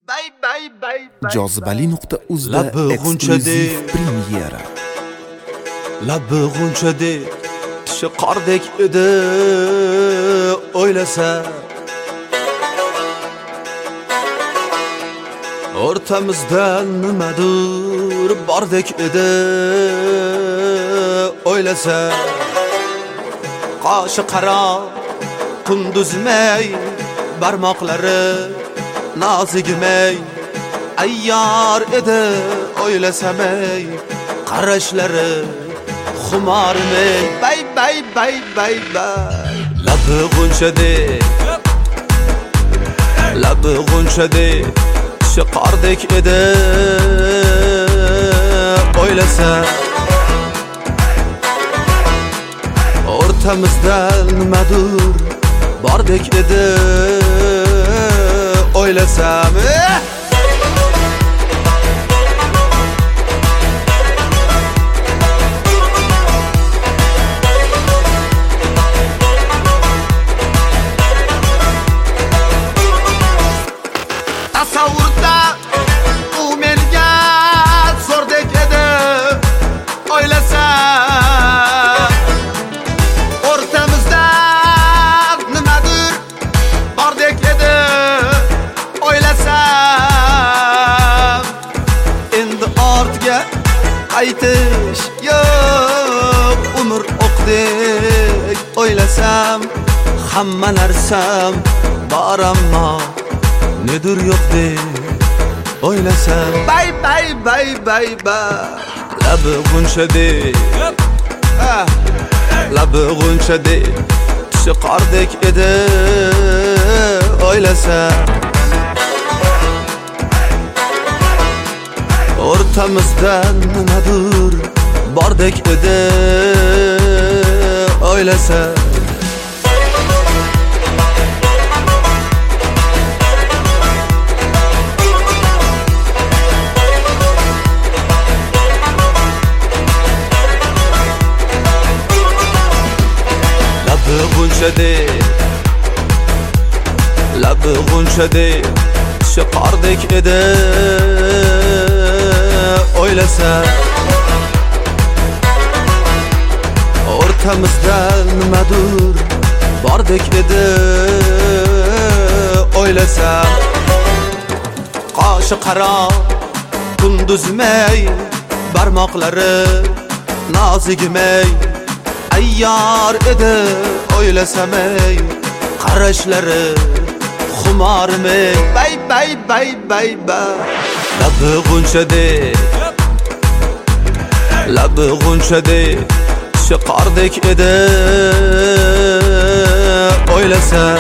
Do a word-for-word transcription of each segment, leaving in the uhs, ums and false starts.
jozibali nuqta uzda eksklyuziv premyera. Labi g'unchadek tishi qordek edi o'ylasa, o'rtamizda nimadir bordek edi o'ylasa, qoshi qaro kunduzmay barmoqlari nozigmay ayyor edi o'ylasamay, qarashlari xumarmay bay bay bay bay bay. Labi g'unchadek labi g'unchadek tishi qordek edi o'ylasa, o'rtamizda nimadir bordek edi o'ylasam, tasavvurda u menga zo'rdek edi o'ylasam, o'rtamizda nimadir bordek edi o'ylasam, endi ortga qaytish yo'q, umr o'qdek o'ylasam, hamma narsam bor ammo nedir yo'q deb o'ylasam, bay bay bay bay bay. Labi g'unchadek labi g'unchadek tishi qordek edi o'ylasam, o'rtamizda nimadir bordek edi o'ylasam, labi g'unchadek labi g'unchadek tishi qordek edi o'ylasa, o'rtamizda nimadir bordek edi o'ylasam, qoshi qaro kunduzmay barmoqlari nozigmay ayyor edi o'ylasamay, qarashlari xumarmay bay bay bay bay bay. Labi g'unchadek labi g'unchadek tishi qordek edi o'ylasam,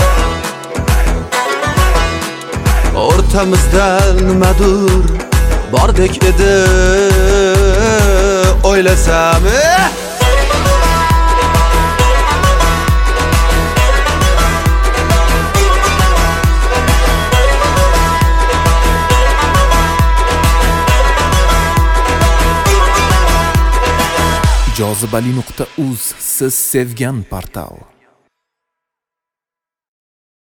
o'rtamizda nimadir bordek edi o'ylasam, jozibali nuqta uz siz sevgan portal.